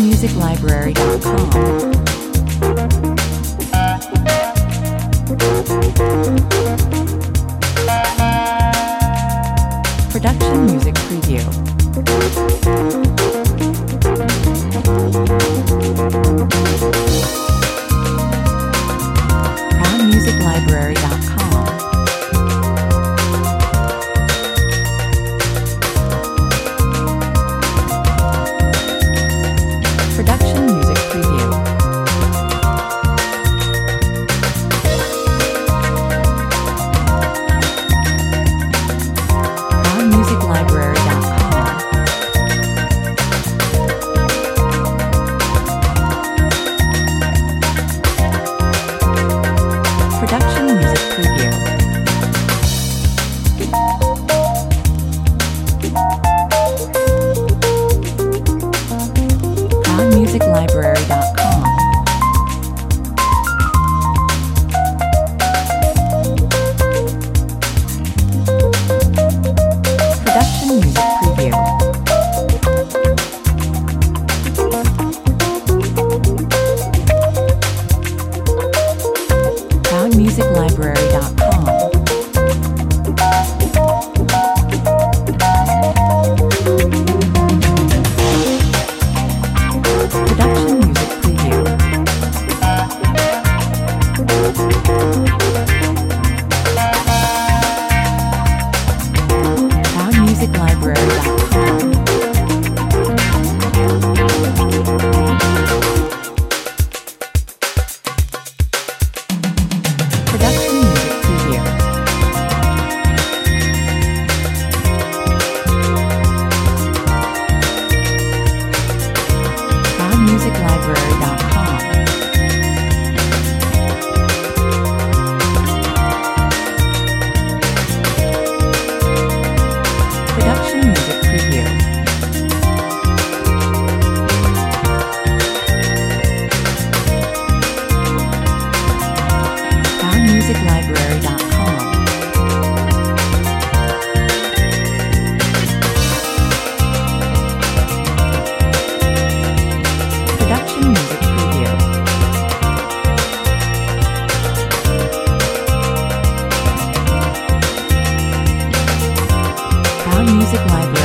ProudMusicLibrary.com. Production Music Preview. ProudMusicLibrary.com. Production Music Preview. ProudMusicLibrary.com. Production Music Preview. ProudMusicLibrary.com. Production Music Preview. ProudMusicLibrary.com. Production Music Preview. ProudMusicLibrary.com. Production Music Preview. ProudMusicLibrary.com. Production Music Preview. ProudMusicLibrary.com. Production Music Preview. ProudMusicLibrary.